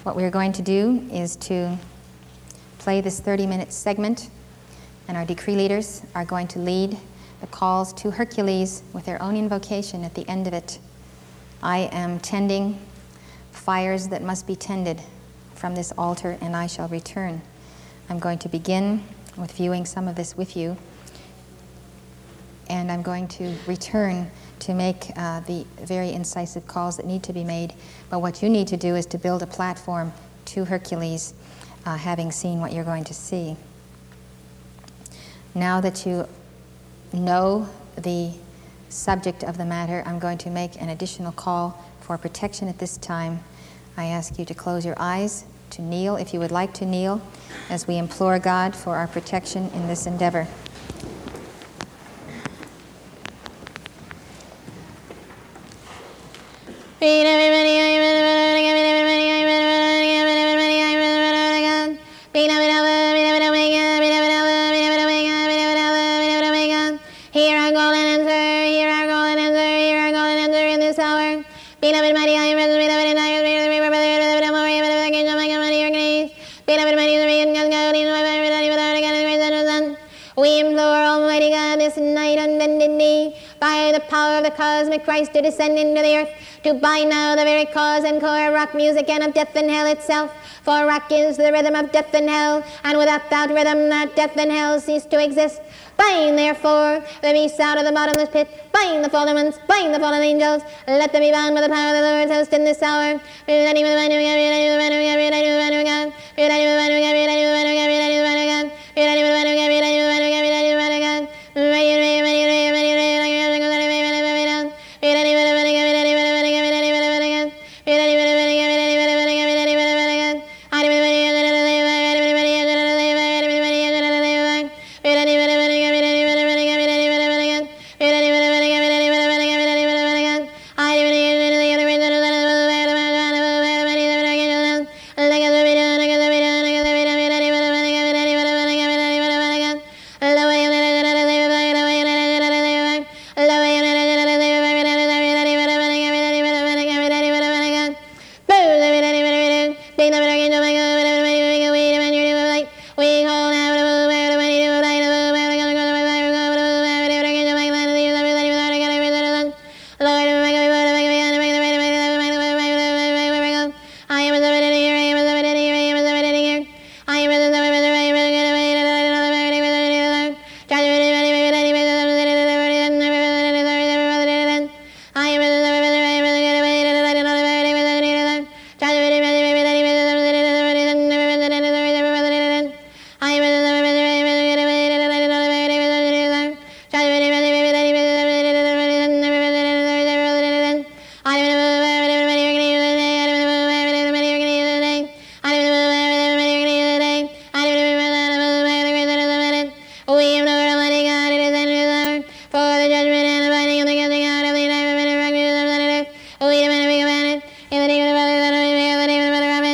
What we're going to do is to play this 30-minute segment, and our decree leaders are going to lead the calls to Hercules with their own invocation at the end of it. I am tending fires that must be tended from this altar, and I shall return. I'm going to begin with viewing some of this with you, and I'm going to return to make the very incisive calls that need to be made. But what you need to do is to build a platform to Hercules, having seen what you're going to see. Now that you know the subject of the matter, I'm going to make an additional call for protection at this time. I ask you to close your eyes, to kneel if you would like to kneel, as we implore God for our protection in this endeavor. We implore Almighty God this night on bended knee, by the power of the cosmic Christ, to descend into the earth, to bind now the very cause and core of rock music and of death and hell itself. For rock is the rhythm of death and hell, and without that rhythm not death and hell cease to exist. Bind therefore the beasts out of the bottomless pit, bind the fallen ones, bind the fallen angels, let them be bound by the power of the Lord's host in this hour.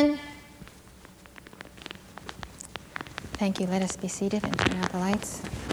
Thank you. Let us be seated and turn out the lights.